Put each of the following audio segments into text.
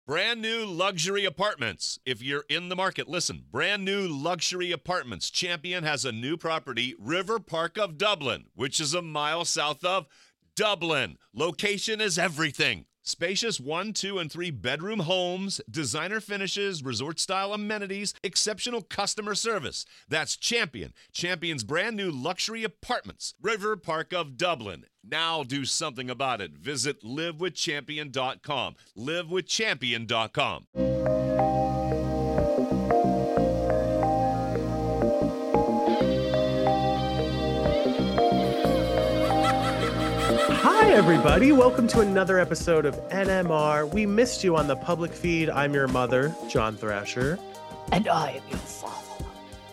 Brand new luxury apartments. If you're in the market, listen. Brand new luxury apartments. Champion has a new property, River Park of Dublin, which is a mile south of Dublin. Location is everything. Spacious 1, 2, and 3 bedroom homes, designer finishes, resort-style amenities, exceptional customer service. That's Champion. Champion's brand new luxury apartments. River Park of Dublin. Now do something about it. Visit livewithchampion.com. Livewithchampion.com. Hi, everybody. Welcome to another episode of NMR. We missed you on the public feed. I'm your mother, John Thrasher. And I am your father.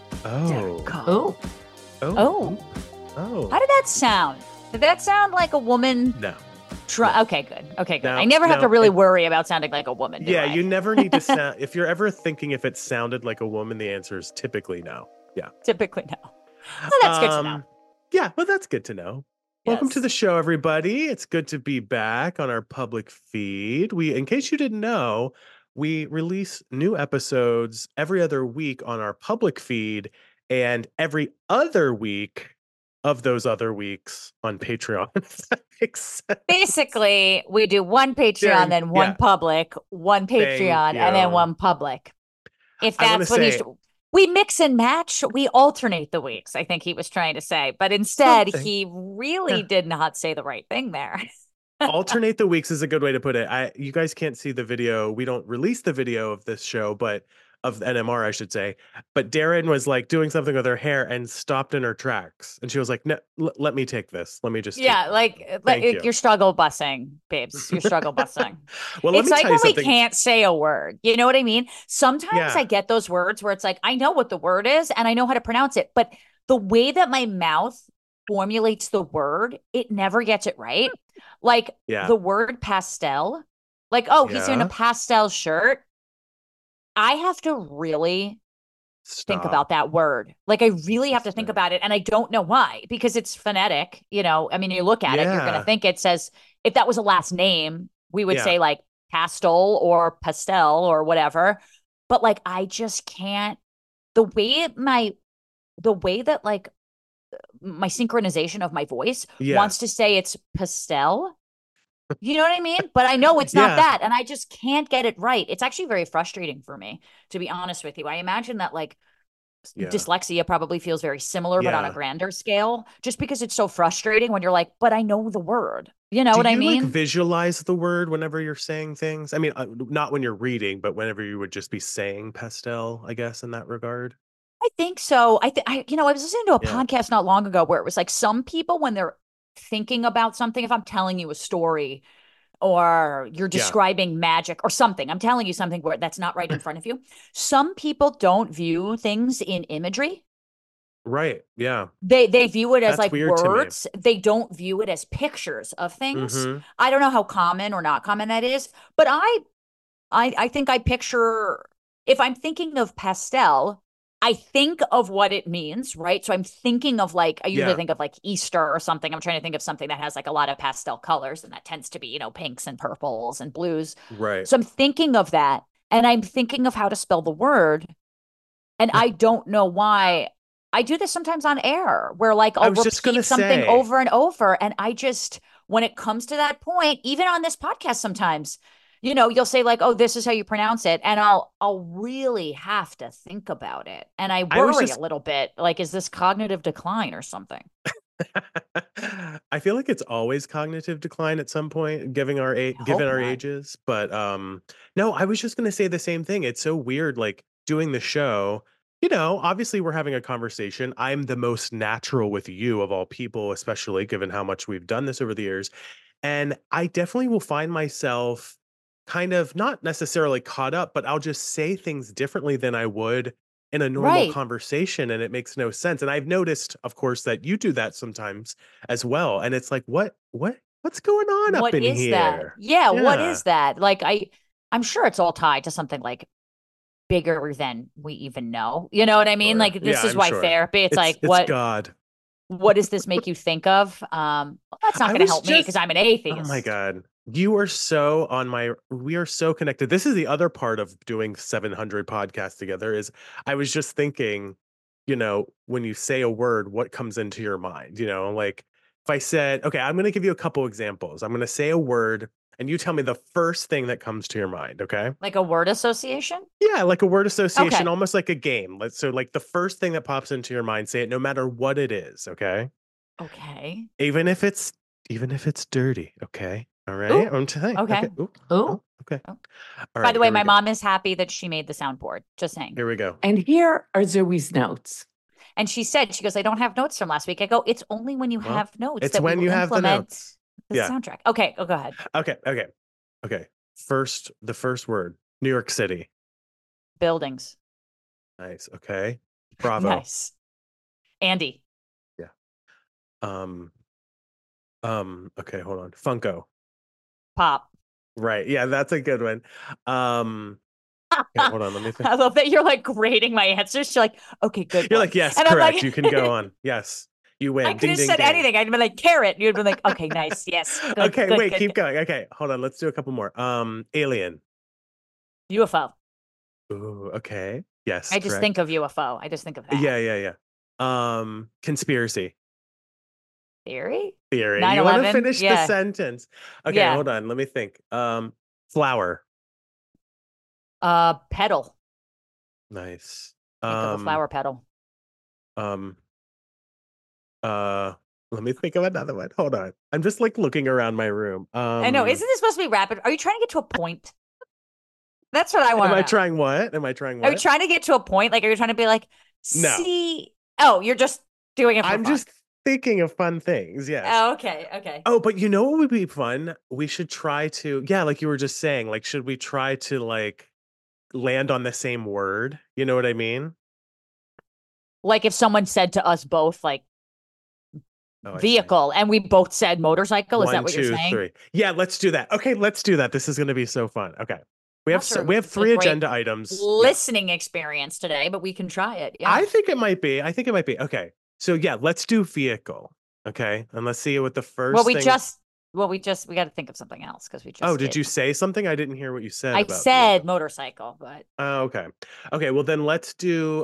Oh. Oh. Oh. How did that sound? Did that sound like a woman? No. Okay, good. Okay, good. No, I never have to really worry about sounding like a woman. Yeah, you never need to sound. If you're ever thinking if it sounded like a woman, the answer is typically no. Yeah. Typically no. Well, that's good to know. Yeah, well, that's good to know. Welcome to the show, everybody. It's good to be back on our public feed. In case you didn't know, we release new episodes every other week on our public feed and every other week of those other weeks on Patreon. If that makes sense. Basically, we do one Patreon, then one public, one Patreon, and then one public. If that's what he's... We mix and match. We alternate the weeks, I think he was trying to say. But instead, he really did not say the right thing there. Alternate the weeks is a good way to put it. You guys can't see the video. We don't release the video of this show, but of NMR, I should say. But Darren was like doing something with her hair and stopped in her tracks. And she was like, no, let me take this. Let me just. You're struggle bussing, babes. You're struggle bussing. Well, it's like when we can't say a word. You know what I mean? Sometimes I get those words where it's like, I know what the word is and I know how to pronounce it. But the way that my mouth formulates the word, it never gets it right. Like the word pastel. Like, he's in a pastel shirt. I have to really think about that word. Like, I really have to think about it. And I don't know why, because it's phonetic. You know, I mean, you look at it, you're going to think it says, if that was a last name, we would say like pastel or pastel or whatever. But like, I just can't, the way that like my synchronization of my voice wants to say it's pastel. You know what I mean? But I know it's not that. And I just can't get it right. It's actually very frustrating for me, to be honest with you. I imagine that like dyslexia probably feels very similar, but on a grander scale, just because it's so frustrating when you're like, but I know the word. You know what I mean? Like visualize the word whenever you're saying things? I mean, not when you're reading, but whenever you would just be saying pastel, I guess, in that regard. I think so. I was listening to a podcast not long ago where it was like some people, when they're thinking about something, if I'm telling you a story or you're describing magic or something, I'm telling you something where that's not right in front of you. Some people don't view things in imagery. Right. Yeah. They view it as like words. They don't view it as pictures of things. Mm-hmm. I don't know how common or not common that is, but I think I picture, if I'm thinking of pastel, I think of what it means, right? So I'm thinking of like, I usually think of like Easter or something. I'm trying to think of something that has like a lot of pastel colors, and that tends to be, you know, pinks and purples and blues. Right. So I'm thinking of that, and I'm thinking of how to spell the word. And I don't know why. I do this sometimes on air where like I'll repeat something over and over. And I just, when it comes to that point, even on this podcast sometimes, you know, you'll say like, oh, this is how you pronounce it. And I'll really have to think about it. And I worry a little bit, like, is this cognitive decline or something? I feel like it's always cognitive decline at some point, given our ages. But no, I was just going to say the same thing. It's so weird, like doing the show, you know, obviously we're having a conversation. I'm the most natural with you of all people, especially given how much we've done this over the years. And I definitely will find myself kind of not necessarily caught up, but I'll just say things differently than I would in a normal conversation, and it makes no sense. And I've noticed, of course, that you do that sometimes as well. And it's like, what's going on up in here? That? Yeah, what is that? Like, I'm sure it's all tied to something like bigger than we even know. You know what I mean? Sure. Like, this is why therapy, it's like, what God? What does this make you think of? Well, that's not going to help me because I'm an atheist. Oh my God. You are so on my, we are so connected. This is the other part of doing 700 podcasts together is I was just thinking, when you say a word, what comes into your mind? Like if I said, okay, I'm going to give you a couple examples. I'm going to say a word and you tell me the first thing that comes to your mind. Okay. Like a word association? Yeah. Like a word association, Okay. almost like a game. So like the first thing that pops into your mind, say it no matter what it is. Okay. Okay. Even if it's, even if it's dirty. Okay. All right. Ooh. I'm telling. Okay. Okay. Ooh. Ooh. Okay. Oh. All By right. the way, Here we my go. mom is happy that she made the soundboard. Just saying. Here we go. And here are Zoe's notes. And she goes, I don't have notes from last week. I go, it's only when you Well, have notes it's that we when will you have the implement notes. the Yeah. soundtrack. Okay. Oh, go ahead. Okay. The first word, New York City. Buildings. Nice. Okay. Bravo. Nice. Andy. Yeah. Okay, hold on. Funko. Pop. Right. Yeah, that's a good one. Okay, hold on, let me think. I love that you're like grading my answers. You're like, okay, good. You're one. like, yes, and correct. I'm like, You can go on. Yes. You win. I could Ding, have ding, said ding. anything. I'd been like carrot. You'd been like, okay, nice. Yes. Good, okay, good, wait, good, keep good. going. Okay, hold on. Let's do a couple more. Alien. UFO. Ooh, okay. Yes, I just correct. think of UFO. I just think of that. Yeah. Conspiracy. Theory? Theory. 9/11? You want to finish the Yeah. sentence. Okay, Yeah. hold on. Let me think. Flower. Petal. Nice. Think of a flower petal. Let me think of another one. Hold on. I'm just like looking around my room. I know. Isn't this supposed to be rapid? Are you trying to get to a point? That's what I want. Am I trying what? Am I trying Are you what? trying to get to a point? Like, are you trying to be like, No. see? Oh, you're just doing it for I'm fun. just thinking of fun things. Yes. Oh, okay. Oh, but you know what would be fun? We should try to, yeah, like you were just saying, like, should we try to like land on the same word? You know what I mean? Like if someone said to us both, like, Oh, I see. vehicle, and we both said motorcycle. Is that what you're 1, 2, saying? 3. Yeah, let's do that. Okay, let's do that. This is going to be so fun. Okay. We Not sure have it's a 3 great agenda items. Yeah. Listening experience today, but we can try it. Yeah. I think it might be. Okay. So yeah, let's do vehicle. Okay. And let's see what the first Well, thing. we got to think of something else because we just. Oh, did you say something? I didn't hear what you said. I about said vehicle. motorcycle, but. Oh, okay. Okay. Well, then let's do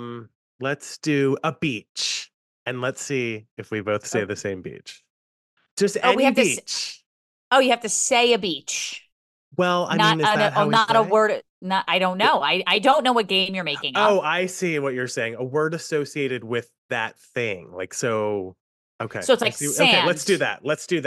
a beach, and let's see if we both say the same beach. Just any beach. You have to say a beach. Well, I mean, is that how we not play? a word? Not. I don't know. I don't know what game you're making up. Oh, I see what you're saying. A word associated with that thing, like so. Okay. So it's like sand. Okay, let's do that.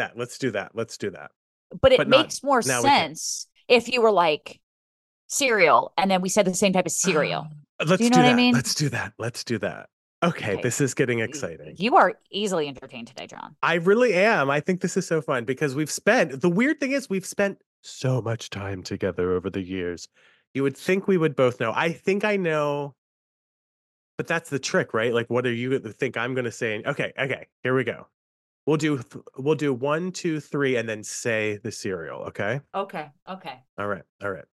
But it makes more sense if you were like cereal, and then we said the same type of cereal. Let's do you know what I mean? Let's do that. Okay, this is getting exciting. You are easily entertained today, John. I really am. I think this is so fun because the weird thing is we've spent so much time together over the years. You would think we would both know. I think I know, but that's the trick, right? Like, what are you going to think I'm going to say? Okay, here we go. We'll do 1, 2, 3, and then say the cereal. Okay. Okay. All right.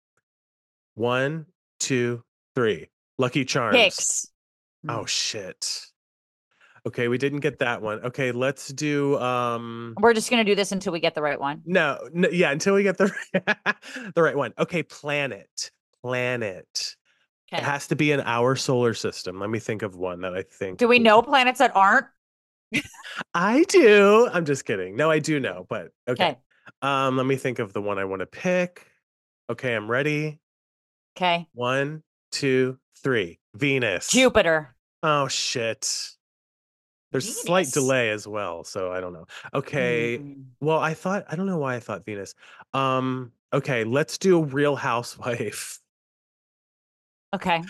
1, 2, 3. Lucky Charms. Picks. Oh shit. Okay, we didn't get that one. Okay, let's do We're just gonna do this until we get the right one. No, yeah, until we get the the right one. Okay, planet. Okay. It has to be in our solar system. Let me think of one that I think. Do we know planets that aren't? I do. I'm just kidding. No, I do know, but okay. Let me think of the one I want to pick. Okay, I'm ready. Okay. 1, 2, 3. Venus. Jupiter. Oh shit. There's a slight delay as well, so I don't know. Okay. Well, I don't know why I thought Venus. Okay, let's do Real Housewife. Okay.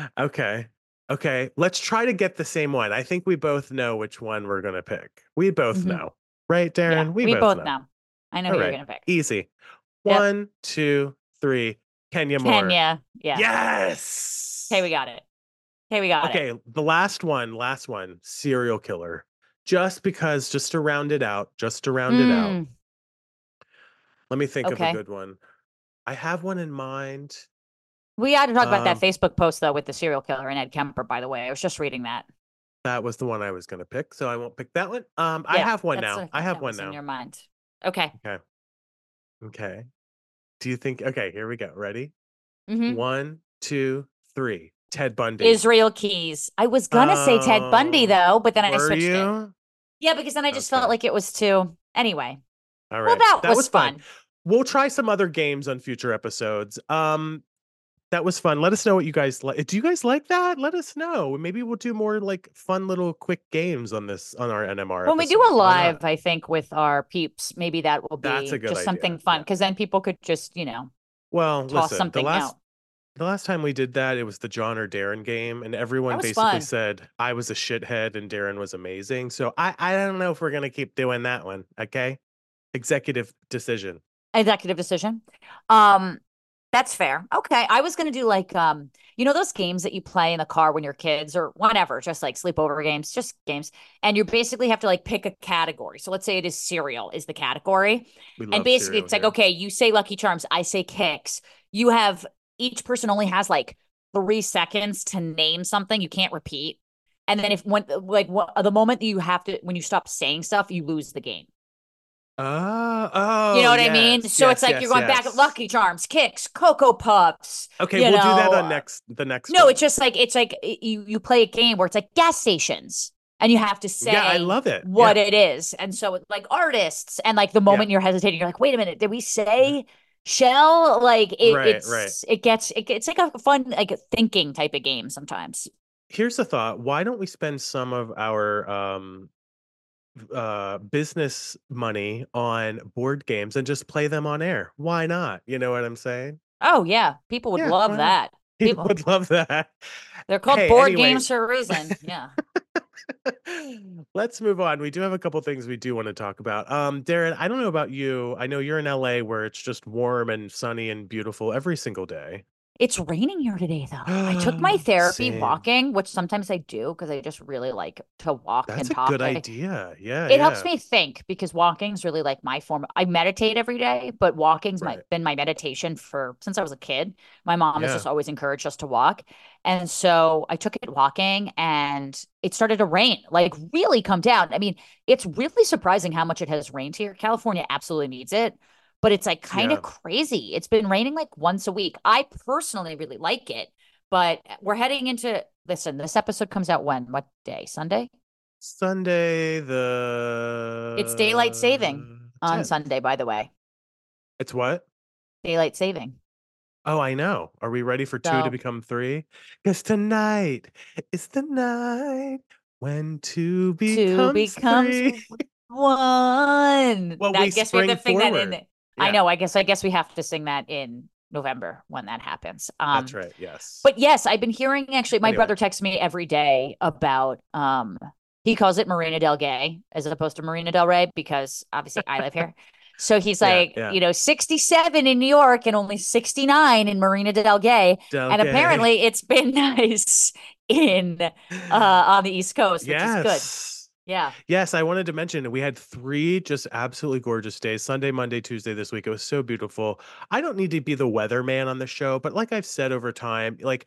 Okay. Let's try to get the same one. I think we both know which one we're gonna pick. We both know. Right, Darren? Yeah, we both know. I know who you're gonna pick. Easy. 1, 2, 3. Kenya Moore. Kenya. Yeah. Yes. Okay, we got it. Okay, the last one, serial killer. Just to round it out. Let me think of a good one. I have one in mind. We had to talk about that Facebook post though with the serial killer and Ed Kemper, by the way. I was just reading that. That was the one I was going to pick, so I won't pick that one. I have one now. I have one now. In your mind. Okay. Okay. Do you think? Okay, here we go. Ready? Hmm. 1, 2, 3. Ted Bundy. Israel Keys. I was gonna say Ted Bundy Oh, though, but then I were switched it. you? Yeah, because then I just felt Okay. like it was too. Anyway, All well, right. that That was was fun. fun. We'll try some other games on future episodes. That was fun. Let us know what you guys like. Do you guys like that? Let us know. Maybe we'll do more like fun little quick games on our NMR When we do a episodes. Why not? live, I think with our peeps, maybe that will That's a be good just something idea. fun Yeah. because then people could just, Well, toss listen, something out. the last time we did that, it was the John or Darren game, and That everyone was basically fun. said I was a shithead and Darren was amazing. So I don't know if we're gonna keep doing that one. Okay. Executive decision. Executive decision. Um, that's fair. Okay. I was gonna do like those games that you play in the car when you're kids or whatever, just like sleepover games, just games. And you basically have to like pick a category. So let's say it is cereal is the category. We And love basically cereal it's like, here. okay, you say Lucky Charms, I say Kicks. You have each person only has like 3 seconds to name something. You can't repeat. And then if when like the moment that you have to when you stop saying stuff, you lose the game. You know Oh, what I mean? yes, So it's yes, like you're yes, going back at yes. Lucky Charms, Kicks, Cocoa Puffs, Okay, you we'll do that know. on the next No, one. it's like you play a game where it's like gas stations and you have to Yeah, I say love it. what Yeah, it is. And so it's like artists and like the yeah. moment you're hesitating, you're like, wait a minute, did we say Shell? Like Right, right. it's like a fun like a thinking type of game sometimes. Here's the thought. Why don't we spend some of our business money on board games and just play them on air? Why not? You know what I'm saying? Oh yeah, people would Yeah, love why not? that. People People would love that. they're called Hey, board anyway, games for a reason. Yeah. let's move on. We do have a couple things we do want to talk about. Darren, I don't know about you. I know you're in LA where it's just warm and sunny and beautiful every single day. It's raining here today, though. I took my therapy Same. walking, which sometimes I do because I just really like to walk That's and a good talk. idea. Yeah, It helps yeah. me think because walking's really like my form. I meditate every day, but walking's Right. been my meditation for since I was a kid. My mom has Yeah. just always encouraged us to walk. And so I took it walking and it started to rain, like really come down. I mean, it's really surprising how much it has rained here. California absolutely needs it, but it's like kind of Yeah. crazy. It's been raining like once a week. I personally really like it, but we're heading into listen, this episode comes out when? What day? Sunday? Sunday It's daylight saving the on 10th. Sunday, by the way. It's what? Daylight saving. Oh, I know. Are we ready for 2 to So become 3? Because tonight is the night when 2 two becomes becomes 3. one. Well, I we guess we have to spring sing that in. forward. I Yeah, know. I guess we have to sing that in November when that happens. that's right. Yes. But yes, I've been hearing actually my Anyway. brother texts me every day about he calls it Marina Del Gay as opposed to Marina Del Rey because obviously I live here. So he's Yeah, like, yeah. 67 in New York and only 69 in Marina Del Gay. And Delgay. apparently it's been nice in on the East Coast, which is good. Yes. Yeah. Yes, I wanted to mention we had 3 just absolutely gorgeous days, Sunday, Monday, Tuesday this week. It was so beautiful. I don't need to be the weatherman on the show, but like I've said over time, like,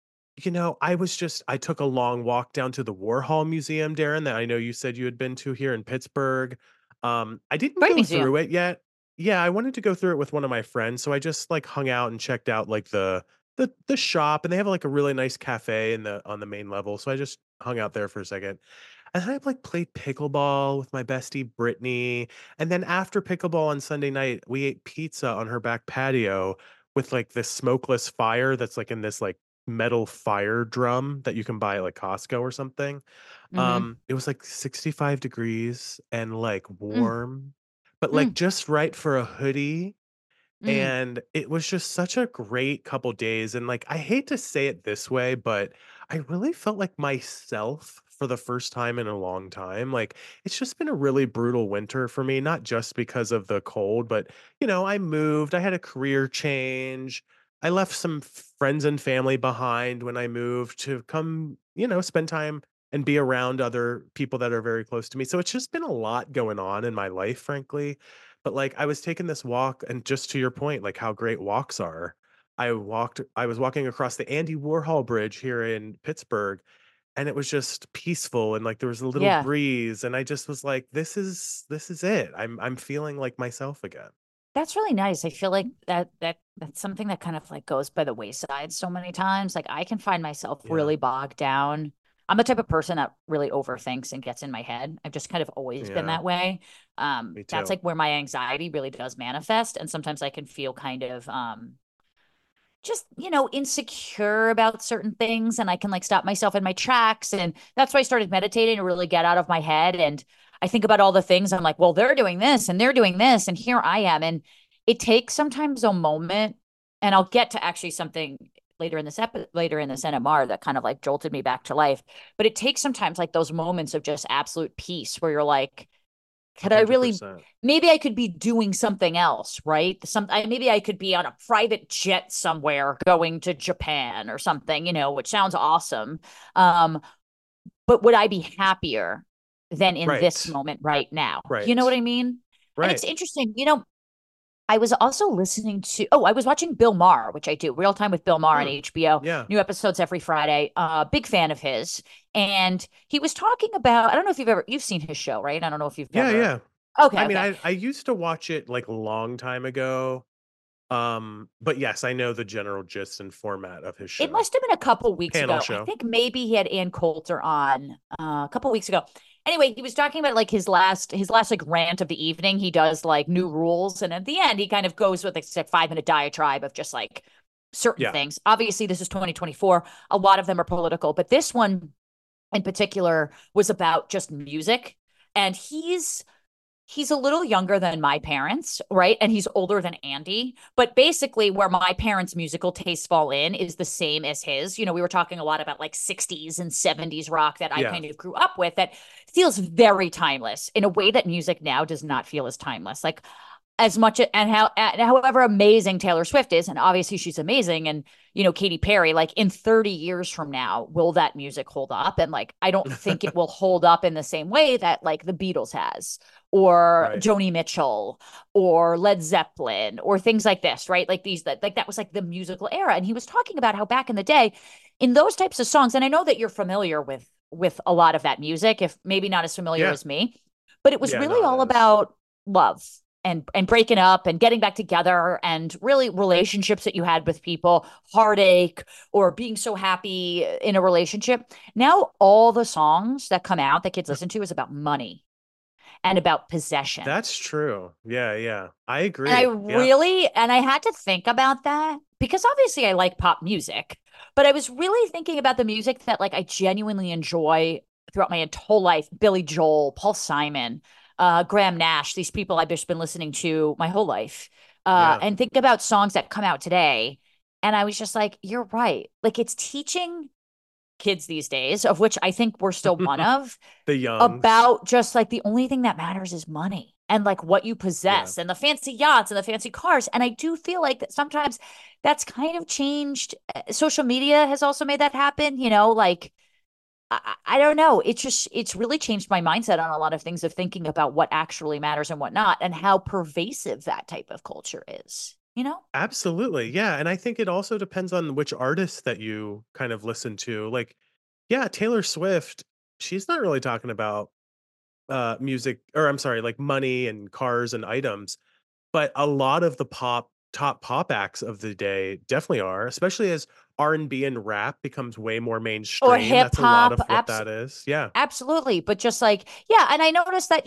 I took a long walk down to the Warhol Museum, Darren, that I know you said you had been to here in Pittsburgh. I didn't Great go museum. through it yet. Yeah, I wanted to go through it with one of my friends, so I just like hung out and checked out like the shop, and they have like a really nice cafe in the on the main level. So I just hung out there for a second. And then I like played pickleball with my bestie Brittany. And then after pickleball on Sunday night, we ate pizza on her back patio with like this smokeless fire that's like in this like metal fire drum that you can buy at like Costco or something. Mm-hmm. It was like 65 degrees and like Mm, warm, but like mm, just right for a hoodie. mm. And it was just such a great couple days, and, like, I hate to say it this way, but I really felt like myself for the first time in a long time. Like, it's just been a really brutal winter for me, not just because of the cold, but, I moved, I had a career change. I left some friends and family behind when I moved to come, spend time and be around other people that are very close to me. So it's just been a lot going on in my life, frankly. But, like, I was taking this walk and just to your point, like, how great walks are. I was walking across the Andy Warhol Bridge here in Pittsburgh, and it was just peaceful and, like, there was a little Yeah. breeze, and I just was like, this is it. I'm feeling like myself again." That's really nice. I feel like that's something that kind of like goes by the wayside so many times. Like I can find myself Yeah. really bogged down. I'm the type of person that really overthinks and gets in my head. I've just kind of always been Yeah. that way. Me That's too. like where my anxiety really does manifest. And sometimes I can feel kind of just, insecure about certain things, and I can like stop myself in my tracks. And that's why I started meditating to really get out of my head. And I think about all the things I'm like, well, they're doing this and they're doing this, and here I am. And it takes sometimes a moment, and I'll get to actually something later in this NMR that kind of like jolted me back to life. But it takes sometimes like those moments of just absolute peace where you're like, could I really 100%. maybe I could be doing something else, right? Maybe I could be on a private jet somewhere going to Japan or something, which sounds awesome. Um, but would I be happier than in this Right. moment right now? You know what Right. I mean? And it's Right. interesting, I was also listening to I was watching Bill Maher, which I do, Real Time with Bill Maher on Hmm. HBO. Yeah. New episodes every Friday. Big fan of his. And he was talking about, I don't know if you've seen his show, right? I don't know if you've Yeah, ever. yeah. I Okay, mean, okay. I used to watch it like a long time ago. But yes, I know the general gist and format of his It show. must have been a couple weeks Panel ago. I show. think maybe he had Ann Coulter on a couple weeks ago. Anyway, he was talking about like his last like rant of the evening. He does like new rules, and at the end, he kind of goes with like, 5-minute diatribe of just like certain Yeah. things. Obviously, this is 2024. A lot of them are political, but this one in particular was about just music. And he's a little younger than my parents, right? And he's older than Andy. But basically, where my parents' musical tastes fall in is the same as his. We were talking a lot about like 60s and 70s rock that I Yeah. kind of grew up with that feels very timeless in a way that music now does not feel as timeless. Like, as much and however amazing Taylor Swift is, and obviously she's amazing, and Katy Perry, like in 30 years from now, will that music hold up? And like I don't think it will hold up in the same way that like the Beatles has, or Right. Joni Mitchell, or Led Zeppelin, or things like this, right? Like that was like the musical era. And he was talking about how back in the day, in those types of songs, and I know that you're familiar with a lot of that music, if maybe not as familiar Yeah. as me, but it was Yeah, really no, it all is. about love and breaking up and getting back together, and really relationships that you had with people, heartache, or being so happy in a relationship. Now all the songs that come out that kids listen to is about money and about possession. That's true. Yeah, yeah. I And agree. Yeah. I had to think about that because obviously I like pop music, but I was really thinking about the music that like I genuinely enjoy throughout my whole life. Billy Joel, Paul Simon, Graham Nash, these people I've just been listening to my whole life. Yeah. And think about songs that come out today. And I was just like, you're right. Like it's teaching kids these days, of which I think we're still one of, The Youngs. about just like the only thing that matters is money and like what you Yeah. possess and the fancy yachts and the fancy cars. And I do feel like that sometimes that's kind of changed. Social media has also made that happen, like I don't know. It's really changed my mindset on a lot of things of thinking about what actually matters and what not, and how pervasive that type of culture is. Absolutely. Yeah, and I think it also depends on which artists that you kind of listen to. Like, yeah, Taylor Swift, she's not really talking about music, or I'm sorry, like money and cars and items, but a lot of the top pop acts of the day definitely are, especially as R&B and rap becomes way more Or mainstream. hip That's a lot hop. of what that is. Yeah. Absolutely. But just like, yeah, and I noticed that,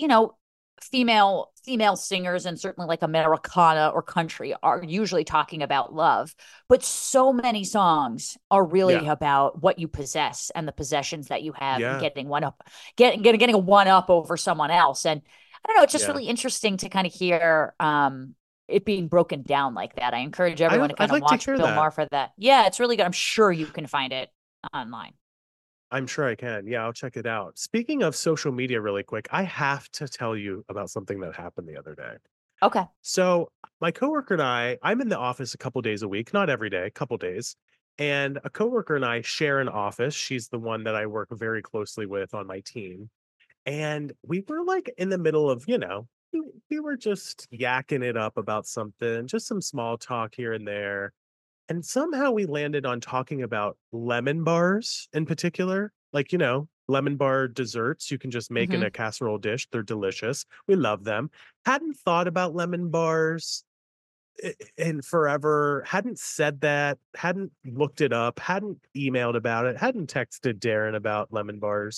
female singers and certainly like Americana or country are usually talking about love, but so many songs are really Yeah. about what you possess and the possessions that you have, and Yeah. getting a one up over someone else. And I don't know, it's just Yeah. really interesting to kind of hear it being broken down like that. I encourage everyone to I'd kind of like to watch hear Bill that. Maher for that. Yeah, it's really good. I'm sure you can find it online. I'm sure I can. Yeah, I'll check it out. Speaking of social media really quick, I have to tell you about something that happened the other day. Okay. So, my coworker and I'm in the office a couple days a week, not every day, a couple days. And a coworker and I share an office. She's the one that I work very closely with on my team. And we were like in the middle of, we were just yakking it up about something, just some small talk here and there. And somehow we landed on talking about lemon bars in particular. Like, lemon bar desserts you can just make in Hmm. a casserole dish. They're delicious. We love them. Hadn't thought about lemon bars in forever, hadn't said that, hadn't looked it up, hadn't emailed about it, hadn't texted Darren about lemon bars.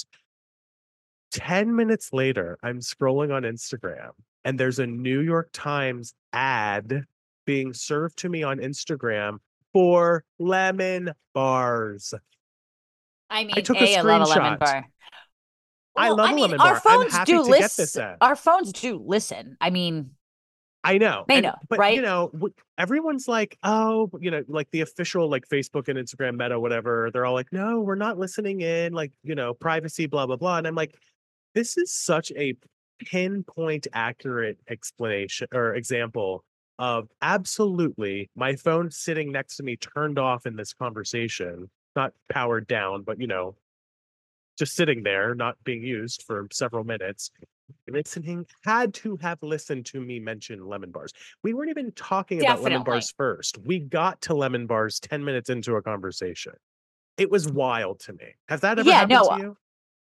10 minutes later, I'm scrolling on Instagram and there's a New York Times ad being served to me on Instagram for lemon bars. I mean, I took a I love a lemon screenshot. bar. I Well, love I a mean, lemon our bar. I'm phones happy do to get this listen. ad. Our phones do listen. I mean, I know. they And know, but right? you know, everyone's like, oh, you know, like the official like Facebook and Instagram Meta, whatever. They're all like, no, we're not listening in, like, you know, privacy, blah, blah, blah. And I'm like, this is such a pinpoint accurate explanation or example of absolutely my phone sitting next to me turned off in this conversation, not powered down, but you know, just sitting there, not being used for several minutes. Listening, had to have listened to me mention lemon bars. We weren't even talking about lemon Definitely. bars first. We got to lemon bars 10 minutes into a conversation. It was wild to me. Has that ever Yeah, happened no, to you?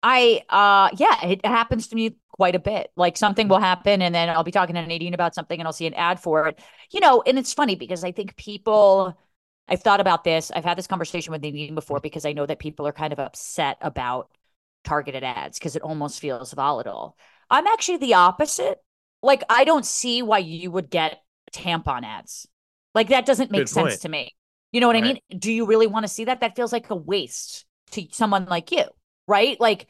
yeah, it happens to me quite a bit. Like something will happen and then I'll be talking to Nadine about something and I'll see an ad for it. You know, and it's funny because I think I've thought about this. I've had this conversation with Nadine before because I know that people are kind of upset about targeted ads because it almost feels volatile. I'm actually the opposite. Like, I don't see why you would get tampon ads. Like, that doesn't make Good sense point. to me. You know what I Right. mean? Do you really want to see that? That feels like a waste to someone like you, right? Like,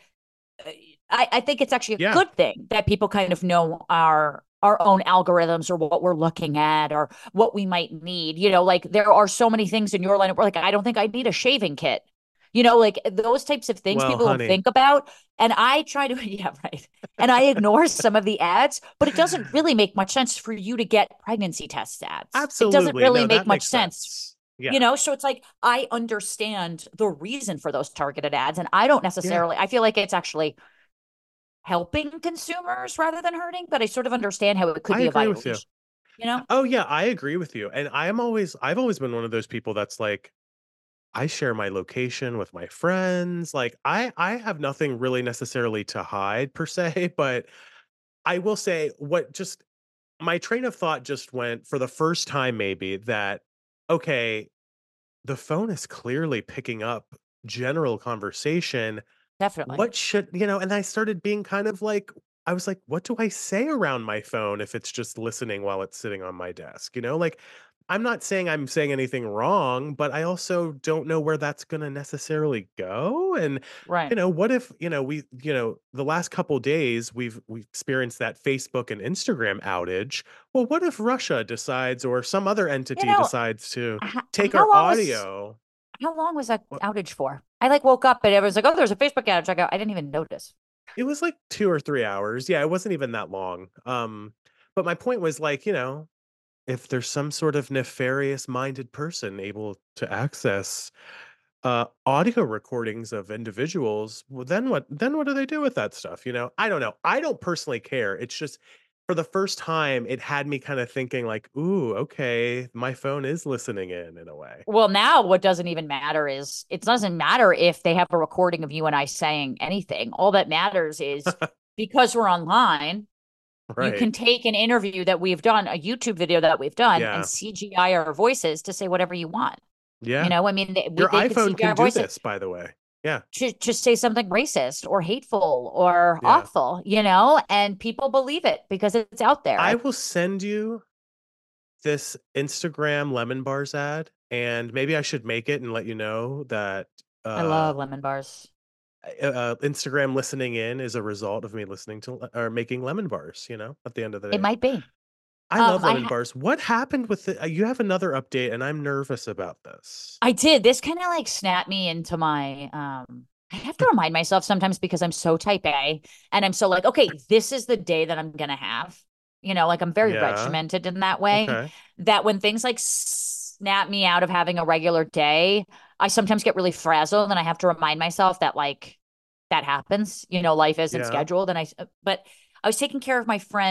I think it's actually a Yeah. good thing that people kind of know our own algorithms or what we're looking at or what we might need. You know, like there are so many things in your line of work. Like, I don't think I need a shaving kit. You know, like those types of things Well, people don't honey, think about. And I try to, yeah, right. And I ignore some of the ads, but it doesn't really make much sense for you to get pregnancy test ads. It doesn't absolutely. really No, make that much makes sense. sense. Yeah. You know, so it's like I understand the reason for those targeted ads, and I don't Yeah. necessarily, I feel like it's actually helping consumers rather than hurting, but I sort of understand how it could I be a agree with you. violation, you know? Oh yeah, I agree with you. And I've always been one of those people that's like, I share my location with my friends. Like I have nothing really necessarily to hide per se, but I will say what just my train of thought just went for the first time maybe that okay, the phone is clearly picking up general conversation. Definitely. What should, you know, and I started being kind of like, I was like, what do I say around my phone if it's just listening while it's sitting on my desk? You know, like I'm not saying I'm saying anything wrong, but I also don't know where that's going to necessarily go. And, Right. you know, what if, you know, you know, the last couple days we've experienced that Facebook and Instagram outage. Well, what if Russia decides or some other You entity know, decides to h- take how our long was audio? how long was that Well, outage for? I like woke up and everyone's like, "Oh, there's a Facebook outage." I go, "I didn't even notice." it was like 2 or 3 hours. Yeah, it wasn't even that long. But my point was like, you know, if there's some sort of nefarious minded person able to access audio recordings of individuals, well then what do they do with that stuff, you know? I don't know. I don't personally care. It's just for the first time it had me kind of thinking like, "Ooh, okay, my phone is listening in a way." Well, now what doesn't even matter is it doesn't matter if they have a recording of you and I saying anything. All that matters is because we're online, you Right. can take an interview that we've done, a YouTube video that we've done, and Yeah. CGI our voices to say whatever you want. You Yeah. know, I mean, Your they could iPhone CGI can our do voices this, by the way. Yeah. to say something racist or hateful or Yeah. awful, you know, and people believe it because it's out there. I will send you this Instagram lemon bars ad, and maybe I should make it and let you know that I love lemon bars. Instagram listening in is a result of me listening to or making lemon bars. You know, at the end of the It day, might be. I love I lemon bars. What happened with it? You have another update, and I'm nervous about this. I did. This kind of like snapped me into my I have to remind myself sometimes because I'm so type A and I'm so like, okay, this is the day that I'm gonna have. You know, like I'm very Yeah. regimented in that way Okay. that when things like snap me out of having a regular day, I sometimes get really frazzled and I have to remind myself that like that happens. You know, life isn't Yeah. scheduled and but I was taking care of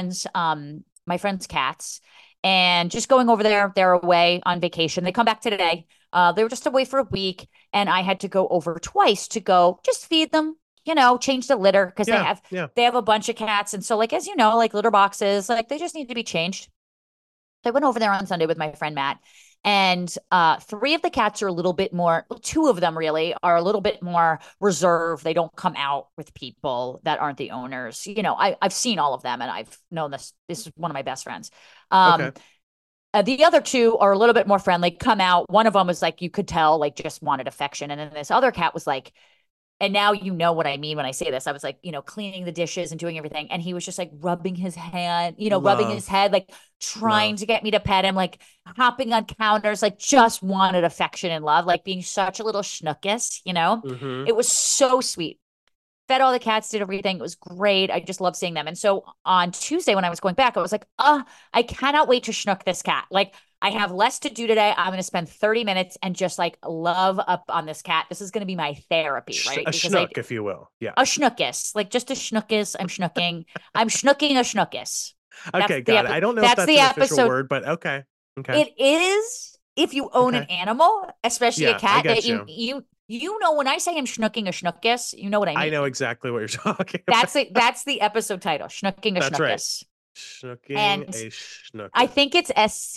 my friend's cats and just going over there. They're away on vacation. They come back today. They were just away for a week, and I had to go over twice to go just feed them, you know, change the litter because Yeah. Yeah. they have a bunch of cats, and so like as you know, like litter boxes, like they just need to be changed. So I went over there on Sunday with my friend Matt, and three of the cats are a little bit more, two of them really are a little bit more reserved. They don't come out with people that aren't the owners. You know, I've seen all of them, and I've known this. This is one of my best friends. Okay. The other two are a little bit more friendly, come out. One of them was like, you could tell, like, just wanted affection. And then this other cat was like, and now you know what I mean when I say this. I was like, you know, cleaning the dishes and doing everything. And he was just like rubbing his hand, you know, rubbing his head, like trying to get me to pet him, like hopping on counters, like just wanted affection and love, like being such a little schnookus, you know? Mm-hmm. It was so sweet. Fed all the cats, did everything. It was great. I just love seeing them. And so on Tuesday, when I was going back, I was like, I cannot wait to schnook this cat. Like, I have less to do today. I'm going to spend 30 minutes and just like love up on this cat. This is going to be my therapy, right? A schnook, if you will. Yeah. A schnookus, like just a schnookus. I'm schnooking. I'm schnooking a schnookus. Okay, got it. I don't know if that's an official word, but okay. Okay. It is if you own an animal, especially a cat, that you know, when I say I'm schnooking a schnookus, you know what I mean. I know exactly what you're talking about. That's the episode title, schnooking a schnookus. Right. Schnooking a schnookus. I think it's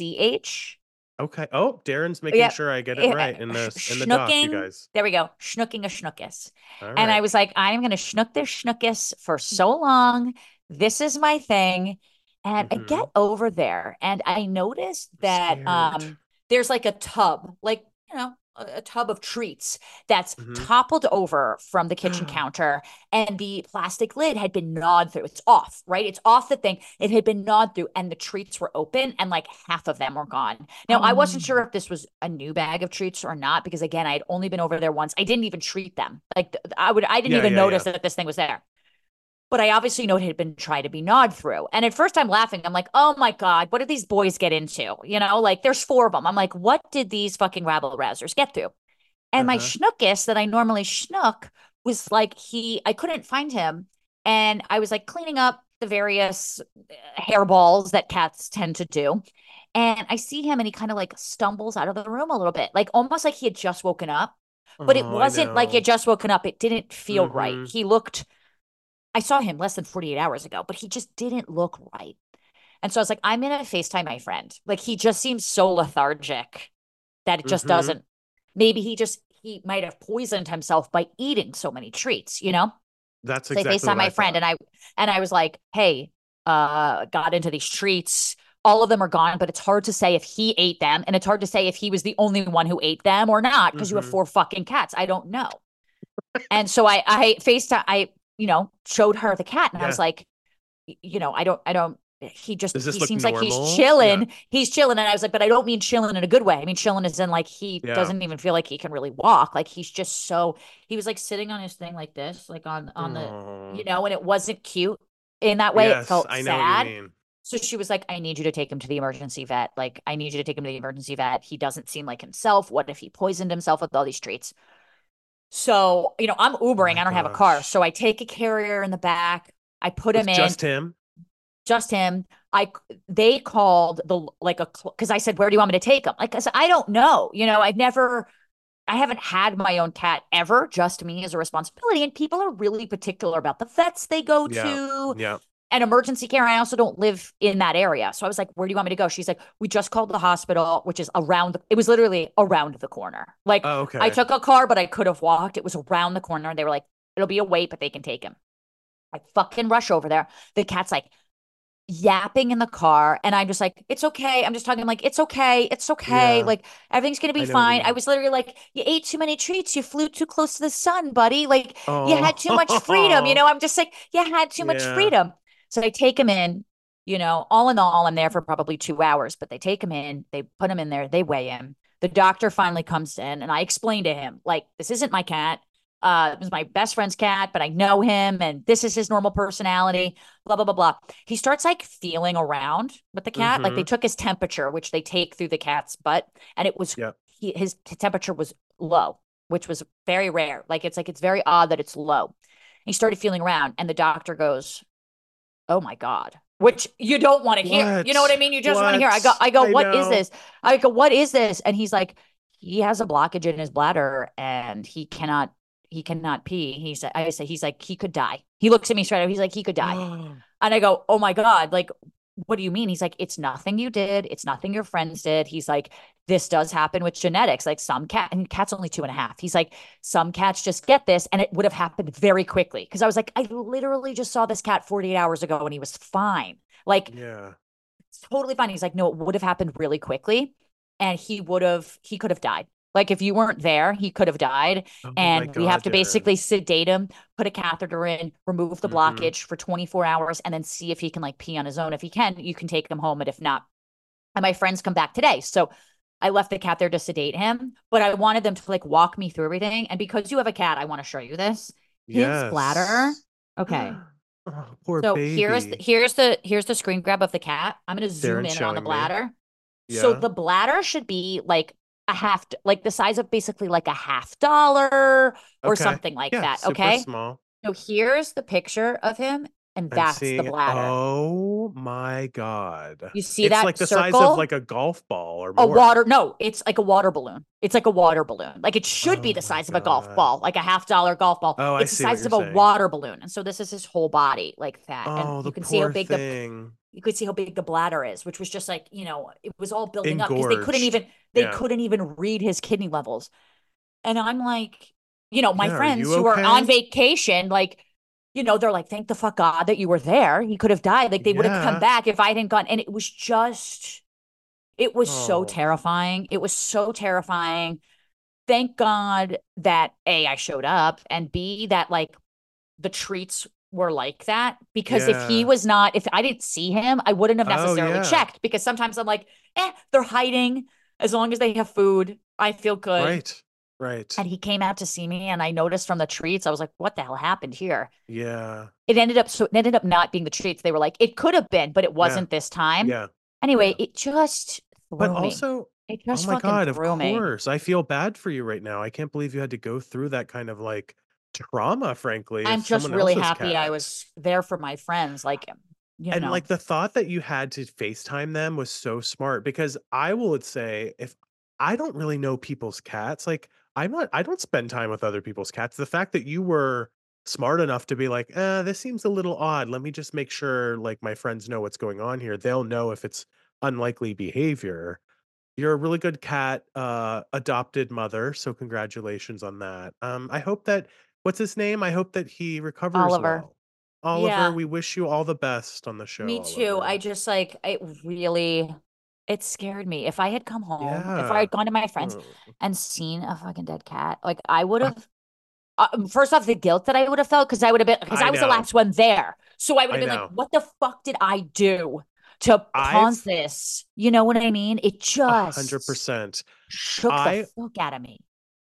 SCH. Okay. Oh, Darren's making sure I get it right in the doc, you guys. There we go. Schnooking a schnookus. Right. And I was like, I'm going to schnook this schnookus for so long. This is my thing. And I get over there and I noticed that there's like a tub, like, you know, a tub of treats that's toppled over from the kitchen counter, and the plastic lid had been gnawed through. It's off, right? It's off the thing. It had been gnawed through, and the treats were open, and like half of them were gone. Now, I wasn't sure if this was a new bag of treats or not, because again, I had only been over there once. I didn't even treat them. Like I didn't even notice that this thing was there. But I obviously know it had been tried to be gnawed through. And at first I'm laughing. I'm like, oh my God, what did these boys get into? You know, like there's 4 of them. I'm like, what did these fucking rabble-rousers get through? And my schnookus that I normally schnook was like, I couldn't find him. And I was like cleaning up the various hairballs that cats tend to do. And I see him and he kind of like stumbles out of the room a little bit, like almost like he had just woken up. But it wasn't like he had just woken up. It didn't feel right. He looked... I saw him less than 48 hours ago, but he just didn't look right. And so I was like, I'm going to FaceTime my friend. Like, he just seems so lethargic that it just doesn't. Maybe he might have poisoned himself by eating so many treats, you know? That's exactly so I FaceTime my friend, and I was like, hey, got into these treats. All of them are gone, but it's hard to say if he ate them. And it's hard to say if he was the only one who ate them or not, because you have 4 fucking cats. I don't know. And so I FaceTime, you know, showed her the cat, and I was like, you know, I don't, he seems like he's chilling. Yeah. He's chilling. And I was like, but I don't mean chilling in a good way. I mean, chilling is in like, he doesn't even feel like he can really walk. Like he's just he was like sitting on his thing like this, like on the, you know, and it wasn't cute in that way. It felt sad. What you mean. So she was like, I need you to take him to the emergency vet. Like, I need you to take him to the emergency vet. He doesn't seem like himself. What if he poisoned himself with all these treats? So, you know, I'm Ubering. I don't have a car. So I take a carrier in the back. I put him in. Just him? Just him. They called because I said, where do you want me to take him? Like, I said, I don't know. You know, I haven't had my own cat ever, just me as a responsibility. And people are really particular about the vets they go to. Yeah. And emergency care. I also don't live in that area. So I was like, where do you want me to go? She's like, we just called the hospital, which is it was literally around the corner. Like, I took a car, but I could have walked. It was around the corner. They were like, it'll be a wait, but they can take him. I fucking rush over there. The cat's like yapping in the car. And I'm just like, it's okay. I'm just talking like, it's okay. It's okay. Yeah. Like, everything's going to be fine. I was literally like, you ate too many treats. You flew too close to the sun, buddy. Like, you had too much freedom. You know, I'm just like, you had too much freedom. So they take him in, you know, all in all, I'm there for probably 2 hours, but they take him in, they put him in there, they weigh him. The doctor finally comes in, and I explain to him, like, this isn't my cat. It was my best friend's cat, but I know him, and this is his normal personality, blah, blah, blah, blah. He starts like feeling around with the cat. Like, they took his temperature, which they take through the cat's butt, and it was, his temperature was low, which was very rare. Like, it's very odd that it's low. He started feeling around, and the doctor goes, oh my God, which you don't want to hear. You know what I mean? You just want to hear. I go, what is this? I go, what is this? And he's like, he has a blockage in his bladder and he cannot pee. He's like, he could die. He looks at me straight up. He's like, he could die. And I go, oh my God, like, what do you mean? He's like, it's nothing you did. It's nothing your friends did. He's like, this does happen with genetics. Like some and cat's only 2.5. He's like, some cats just get this and it would have happened very quickly. Cause I was like, I literally just saw this cat 48 hours ago and he was fine. Like, Yeah. it's totally fine. He's like, no, it would have happened really quickly. And he could have died. Like if you weren't there, he could have died. Oh my And we have God, to Jen. basically sedate him, put a catheter in, remove the blockage for 24 hours, and then see if he can like pee on his own. If he can, you can take him home. And if not, and my friends come back today. So I left the cat there to sedate him, but I wanted them to like walk me through everything. And because you have a cat, I want to show you this. His bladder. Yes. Okay. Oh, poor So baby. here's the screen grab of the cat. I'm gonna zoom Darren's in on the showing me. bladder. So Yeah. the bladder should be like like the size of basically like a $50 or Okay. something like Yeah, that. super Okay. small. So here's the picture of him, and I'm that's the seeing it. bladder. Oh my God. You see It's that like the size circle? of like a golf ball or A more. water, no, it's like a water balloon. It's like a water balloon. Like it should be Oh the my size of a golf God. ball, like a $50 golf ball. Oh, I It's the see what size you're of a saying. water balloon. And so this is his whole body like that. And Oh, you the can see how poor big thing. you could see how big the bladder is, which was just like, it was all building up because Engorged. they Yeah. couldn't even read his kidney levels. And I'm like, my Yeah, are friends you who are on okay? vacation, like, they're like, thank the fuck God that you were there. He could have died. Like they would have come Yeah. back if I hadn't gone. And it was so Oh, terrifying. It was so terrifying. Thank God that A, I showed up, and B, that like the treats were like that. Because yeah. if I didn't see him, I wouldn't have Oh, necessarily yeah. checked. Because sometimes I'm like, they're hiding. As long as they have food, I feel good. Right. Right. And he came out to see me, and I noticed from the treats, I was like, what the hell happened here? Yeah. It ended up not being the treats. They were like, it could have been, but it Yeah. wasn't this time. Yeah. Anyway, Yeah. it just But threw me. also, It oh just my fucking God, of threw me. course. I feel bad for you right now. I can't believe you had to go through that kind of like trauma, frankly, I'm if just someone really else's happy I cat. was there for my friends. Like, And like the thought that you had to FaceTime them was so smart because I would say if I don't really know people's cats, like I don't spend time with other people's cats. The fact that you were smart enough to be like, this seems a little odd. Let me just make sure like my friends know what's going on here. They'll know if it's unlikely behavior. You're a really good cat adopted mother, so congratulations on that. I hope that what's his name? I hope that he recovers Oliver. well. Oliver, Yeah, we wish you all the best on the show, me too. I Oliver. just like, it scared me. If I had come home, if I Yeah. had gone to my friends Mm. and seen a fucking dead cat, like I would have, first off, the guilt that I would have felt because because I I was the know. last one there. So I would have I been like, know. what the fuck did I do to cause I've this? You know what I mean? It just 100%. shook the I fuck out of me.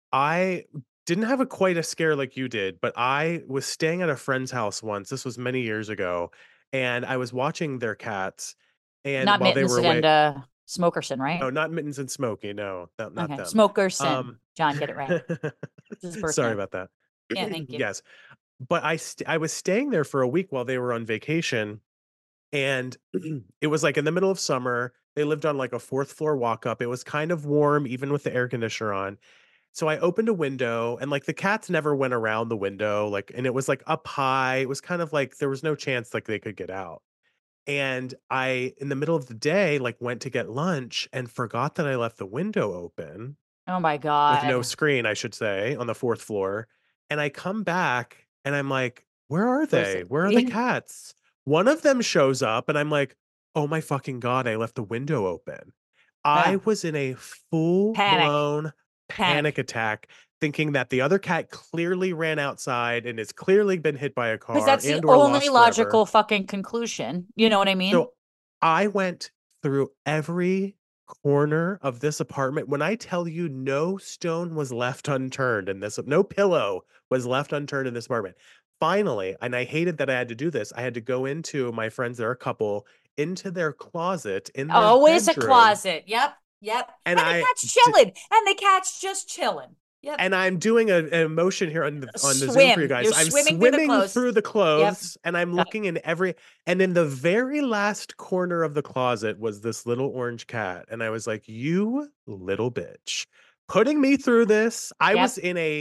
I didn't have quite a scare like you did, but I was staying at a friend's house once. This was many years ago, and I was watching their cats, and Not while they Mittens were away, and Smokerson, right? no, not Mittens and Smokey, no, not Okay. them. Smokerson. Um, John, get it right. It's his birth sorry name. about that. Yeah, thank you. Yes, but I was staying there for a week while they were on vacation, and it was like in the middle of summer. They lived on like a fourth floor walk up. It was kind of warm, even with the air conditioner on. So I opened a window and like the cats never went around the window, like, and it was like up high. It was kind of like there was no chance like they could get out. And I, in the middle of the day, like went to get lunch and forgot that I left the window open Oh my with no God. screen, I should say, on the fourth floor. And I come back and I'm like, where are Where's they? it? Where are the cats? One of them shows up and I'm like, oh my fucking God, I left the window open. I Yeah. was in a full Panic. blown panic Panic. attack, thinking that the other cat clearly ran outside and has clearly been hit by a Because car that's the and or only lost forever. logical fucking conclusion. You know what I mean? So I went through every corner of this apartment. When I tell you no stone was left unturned in this, no pillow was left unturned in this apartment. Finally, and I hated that I had to do this, I had to go into my friends, they're a couple, into their closet in their Always a bedroom. closet. Yep. Yep. And And the cat's chilling. And the cat's just chilling. Yep. and I'm doing an motion here on the Zoom for you Swim. guys. You're I'm swimming through the swimming clothes. through the Yep. clothes and I'm Yep. looking in and in the very last corner of the closet was this little orange cat. And I was like, you little bitch, putting me through this. Yep.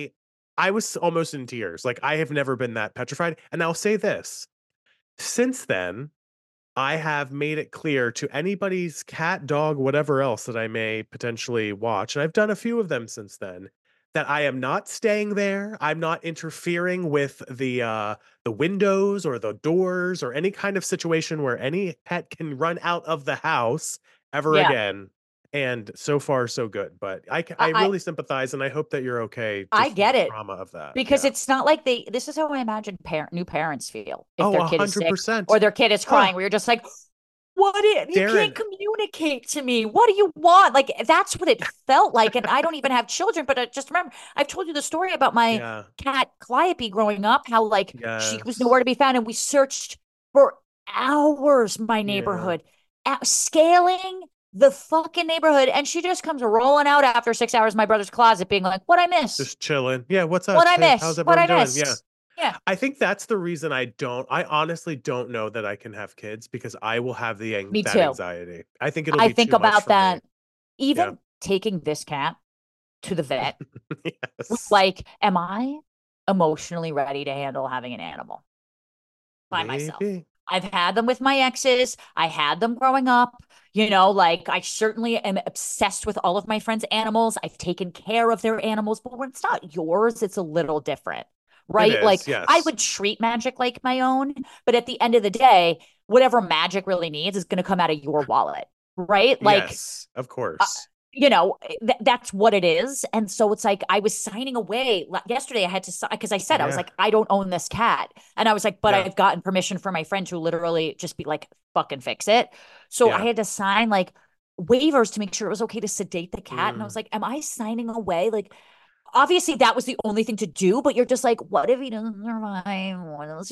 I was almost in tears. Like I have never been that petrified. And I'll say this, since then, I have made it clear to anybody's cat, dog, whatever else that I may potentially watch, and I've done a few of them since then, that I am not staying there. I'm not interfering with the windows or the doors or any kind of situation where any pet can run out of the house ever Yeah. again. And so far, so good. But I I really sympathize, and I hope that you're okay I just from the get it trauma of that. because Yeah. it's not like this is how I imagine new parents feel if Oh, their kid is sick 100%. or their kid is crying, Oh, where you're just like, you can't Darren. communicate to me. What do you want? Like, that's what it felt like. And I don't even have children, but I just remember, I've told you the story about my Yeah. cat Calliope growing up, how like she was Yes. nowhere to be found. And we searched for hours, my Yeah. neighborhood, scaling the fucking neighborhood. And she just comes rolling out after 6 hours of my brother's closet, being like, what I miss? Just chilling. Yeah, what's What up? I Hey, miss? how's What everyone I doing? Yeah. miss? Yeah, I think that's the reason I honestly don't know that I can have kids because I will have me that too. anxiety. I think it'll I be think too much about for me. that. Yeah. Even taking this cat to the vet, Yes. like, am I emotionally ready to handle having an animal by myself? Maybe. I've had them with my exes. I had them growing up. You know, like I certainly am obsessed with all of my friends' animals. I've taken care of their animals, but when it's not yours, it's a little different, It right? Like is, I yes. would treat Magic like my own, but at the end of the day, whatever Magic really needs is going to come out of your wallet, right? Like Yes, of course. that's what it is. And so it's like I was signing away yesterday. I had to, because I said, I was Yeah. like, I don't own this cat. And I was like, but Yeah. I've gotten permission from my friend to literally just be like, fucking fix it. So I Yeah. had to sign like waivers to make sure it was okay to sedate the cat. And I was Mm. like, am I signing away? Like, obviously that was the only thing to do, but you're just like, what if he doesn't survive? What else,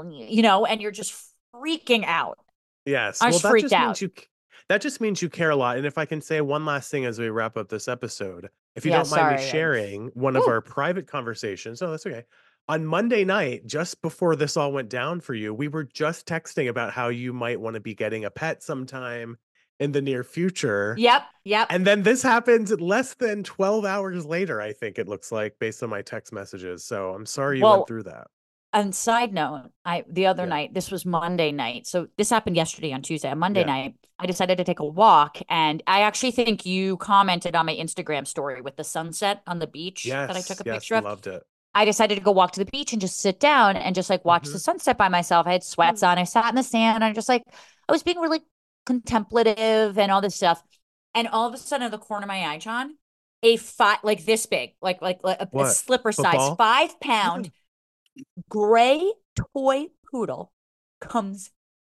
and you're just freaking out. Yes. I Well, was freaked out. that just means you care a lot. And if I can say one last thing as we wrap up this episode, if you Yeah, don't mind me sorry. sharing one of Woo. our private conversations, no, that's okay. On Monday night, just before this all went down for you, we were just texting about how you might want to be getting a pet sometime in the near future. Yep. And then this happened less than 12 hours later, I think it looks like, based on my text messages. So I'm sorry you went Well, through that. and side note, the other Yeah. night, this was Monday night. So this happened yesterday on Tuesday. On Monday Yeah. night, I decided to take a walk. And I actually think you commented on my Instagram story with the sunset on the beach that I took Yes. a Yes. picture of. Loved it. I decided to go walk to the beach and just sit down and just like watch the Mhm. sunset by myself. I had sweats on. I sat in the sand. And I just like, I was being really contemplative and all this stuff. And all of a sudden, in the corner of my eye, John, like this big, like a What? slipper size, Football? 5 pound gray toy poodle comes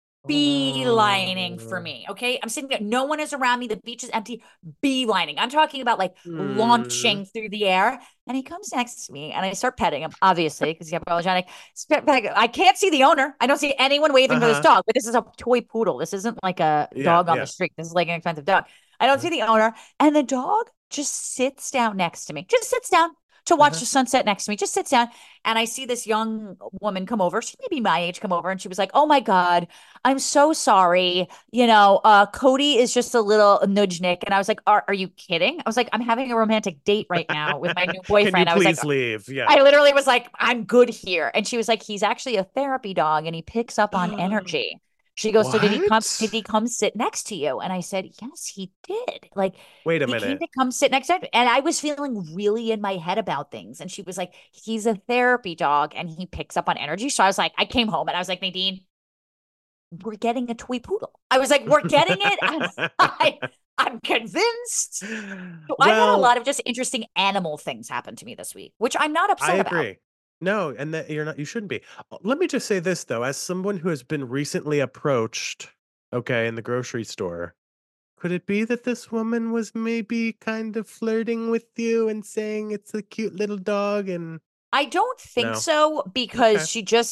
beelining for Oh. me. Okay. I'm sitting there. No one is around me. The beach is empty. Beelining. I'm talking about like Hmm. launching through the air. And he comes next to me and I start petting him, obviously, because he's hypoallergenic. I can't see the owner. I don't see anyone waving to this Uh-huh. dog, but this is a toy poodle. This isn't like a Yeah. dog on the Yeah. street. This is like an expensive dog. I don't Uh-huh. see the owner. And the dog just sits down next to me, just sits down to watch Uh-huh. the sunset next to me, just sits down. And I see this young woman come over. She may be my age, come over. And she was like, oh my God, I'm so sorry. Cody is just a little nudge Nick. And I was like, are you kidding? I was like, I'm having a romantic date right now with my new Can you boyfriend. I was like, please leave? Yeah. I literally was like, I'm good here. And she was like, he's actually a therapy dog and he picks up on energy. She goes, so did What? he come sit next to you? And I said, yes, he did. Like Wait a he came minute. to come sit next to me. And I was feeling really in my head about things. And she was like, he's a therapy dog and he picks up on energy. So I was like, I came home and I was like, Nadine, we're getting a toy poodle. I was like, we're getting it. I'm convinced. So I've had a Well, lot of just interesting animal things happen to me this week, which I'm not I upset about. agree. No, and that you shouldn't be. Let me just say this though, as someone who has been recently approached, okay, in the grocery store, could it be that this woman was maybe kind of flirting with you and saying it's a cute little dog and I don't think no? so Okay. because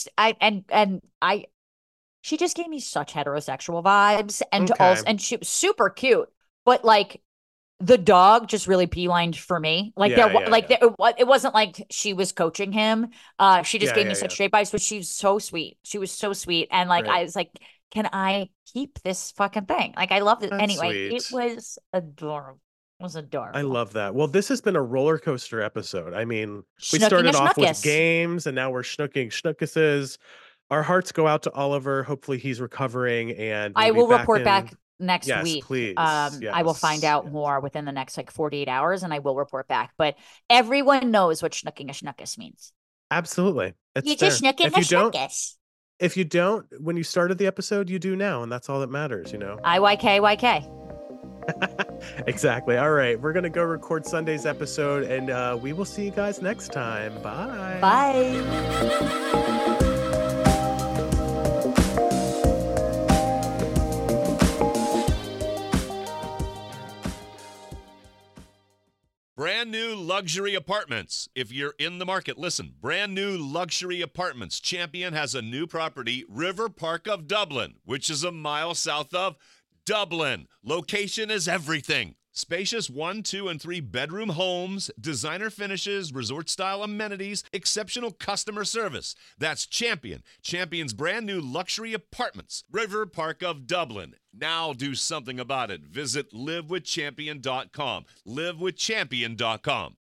she just gave me such heterosexual vibes Okay. and she was super cute, but like the dog just really beelined for me. Like Yeah, yeah, yeah. it wasn't like she was coaching him. She just Yeah, gave me yeah, such yeah. straight vibes, but she's so sweet. She was so sweet. And like Right. I was like, can I keep this fucking thing? Like I loved it. That's Anyway, it sweet. was adorable. It was I adorable. love that. Well, this has been a roller coaster episode. I mean, we Schnooking a started off with schnookus. games and now we're schnooking schnookuses. our hearts go out to Oliver. Hopefully he's recovering, and I we'll will be report back back next Yes, week. please. I will find out Yes. more within the next 48 hours, and I will report back. But everyone knows what schnooking a schnookus means. Absolutely. It's You fair. just schnooking If a you don't, schnookus. if you don't, when you started the episode, you do now, and that's all that matters, you know? IYK. Exactly. All right. We're going to go record Sunday's episode, and we will see you guys next time. Bye. Bye. Brand new luxury apartments. If you're in the market, listen. Brand new luxury apartments. Champion has a new property, River Park of Dublin, which is a mile south of Dublin. Location is everything. Spacious 1, 2, and 3 bedroom homes, designer finishes, resort-style amenities, exceptional customer service. That's Champion. Champion's brand new luxury apartments, River Park of Dublin. Now do something about it. Visit livewithchampion.com. Livewithchampion.com.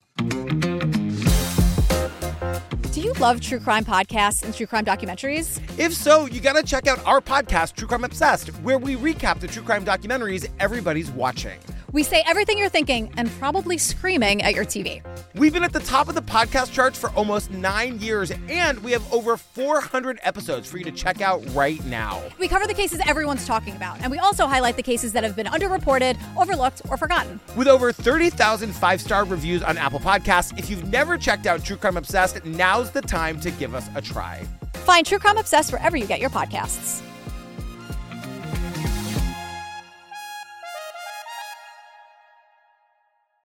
Do you love true crime podcasts and true crime documentaries? If so, you gotta check out our podcast, True Crime Obsessed, where we recap the true crime documentaries everybody's watching. We say everything you're thinking and probably screaming at your TV. We've been at the top of the podcast charts for almost 9 years, and we have over 400 episodes for you to check out right now. We cover the cases everyone's talking about, and we also highlight the cases that have been underreported, overlooked, or forgotten. With over 30,000 five-star reviews on Apple Podcasts, if you've never checked out True Crime Obsessed, now's the time to give us a try. Find True Crime Obsessed wherever you get your podcasts.